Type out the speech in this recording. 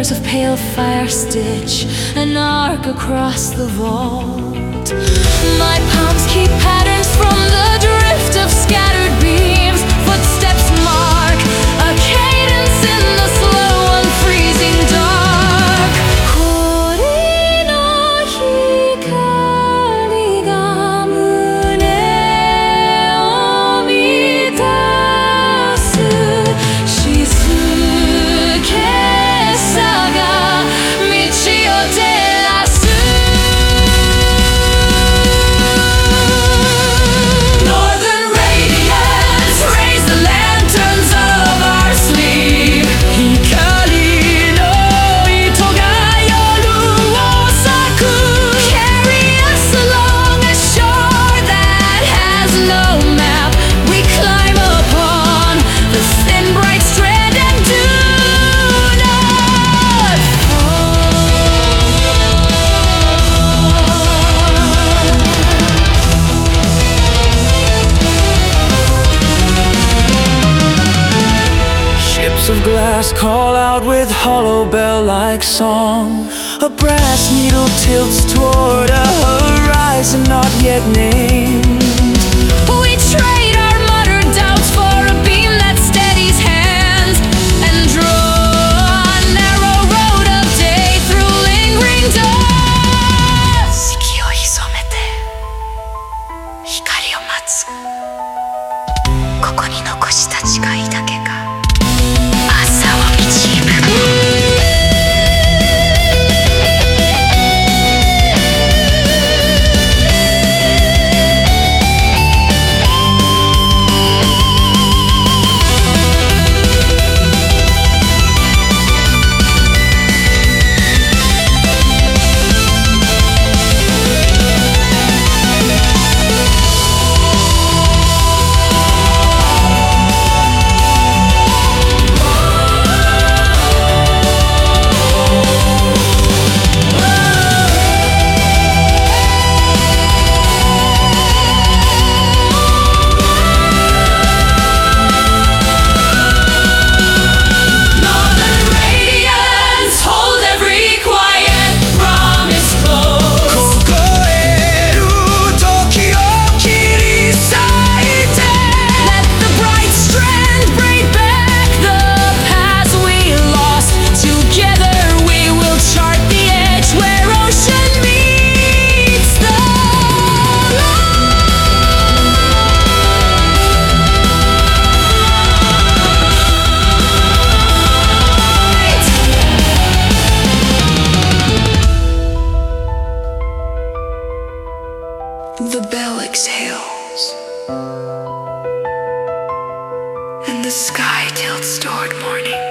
fingers of pale fire stitch an arc across the vault. My palms keep patterns from the drift of scattered beams. Footsteps mark a cadence in the slow, unfreezing dark. Kori no hikari ga mune o mitasu. Shizuke sa ga michi o terasu. Northern radiance, raise the lanterns of our sleep. Hikari no ito ga yoru wo saku. Carry us along a shore that has no map. We climb upon the thin bright strand and do not Ships of glass call out with hollow bell-like song. A brass needle tilts toward a horizon not yet named. We trade our muttered doubts for a beam that steadies hands and draw a narrow road of day through lingering doors. Shiki o hisomete, hikari o matsu. Koko ni nokoshita chikai dake ga asa wo michiku. The bell exhales, and the sky tilts toward morning.